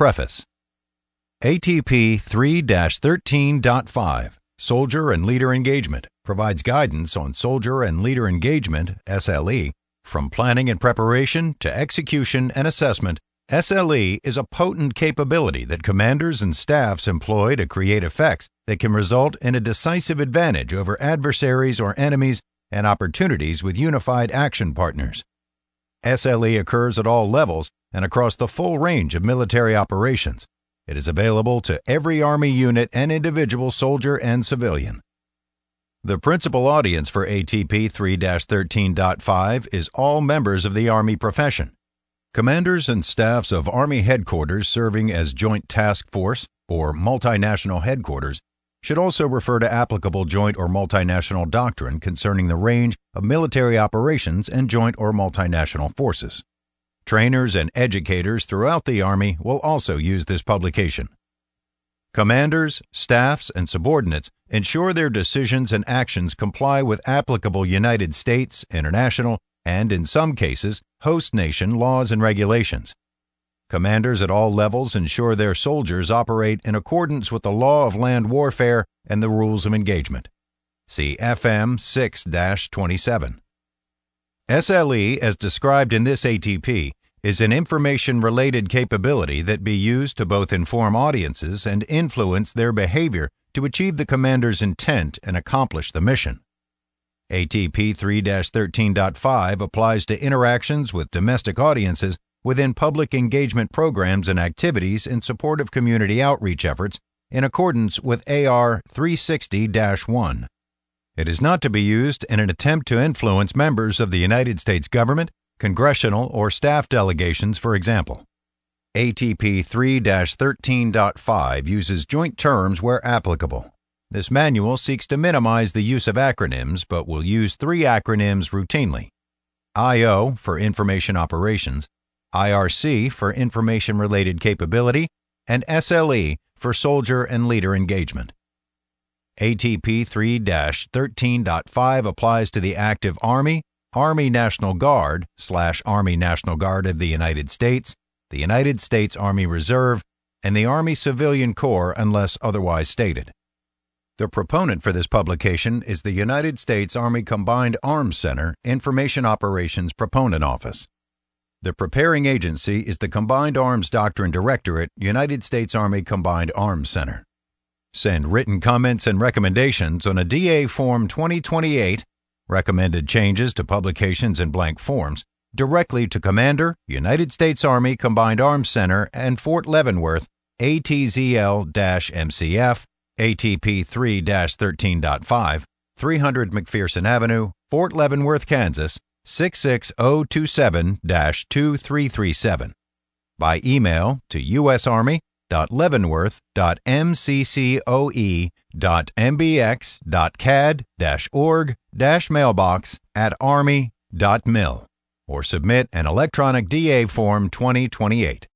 Preface. ATP 3-13.5, Soldier and Leader Engagement, provides guidance on soldier and leader engagement, SLE, from planning and preparation to execution and assessment. SLE is a potent capability that commanders and staffs employ to create effects that can result in a decisive advantage over adversaries or enemies and opportunities with unified action partners. SLE occurs at all levels and across the full range of military operations. It is available to every Army unit and individual soldier and civilian. The principal audience for ATP 3-13.5 is all members of the Army profession. Commanders and staffs of Army headquarters serving as Joint Task Force or multinational headquarters should also refer to applicable joint or multinational doctrine concerning the range of military operations and joint or multinational forces. Trainers and educators throughout the Army will also use this publication. Commanders, staffs, and subordinates ensure their decisions and actions comply with applicable United States, international, and, in some cases, host nation laws and regulations. Commanders at all levels ensure their soldiers operate in accordance with the law of land warfare and the rules of engagement. See FM 6-27. SLE, as described in this ATP, is an information-related capability that be used to both inform audiences and influence their behavior to achieve the commander's intent and accomplish the mission. ATP 3-13.5 applies to interactions with domestic audiences within public engagement programs and activities in support of community outreach efforts in accordance with AR 360-1. It is not to be used in an attempt to influence members of the United States government, congressional, or staff delegations, for example. ATP 3-13.5 uses joint terms where applicable. This manual seeks to minimize the use of acronyms, but will use three acronyms routinely: IO for Information Operations, IRC for Information-Related Capability, and SLE for Soldier and Leader Engagement. ATP 3-13.5 applies to the active Army, Army National Guard / Army National Guard of the United States Army Reserve, and the Army Civilian Corps unless otherwise stated. The proponent for this publication is the United States Army Combined Arms Center Information Operations Proponent Office. The preparing agency is the Combined Arms Doctrine Directorate, United States Army Combined Arms Center. Send written comments and recommendations on a DA Form 2028, recommended changes to publications and blank forms, directly to Commander, United States Army Combined Arms Center and Fort Leavenworth, ATZL-MCF, ATP 3-13.5, 300 McPherson Avenue, Fort Leavenworth, Kansas, 66027-2337. By email to usarmy.leavenworth.mccoe.mbx.cad-org-mailbox@army.mil, or submit an electronic DA Form 2028.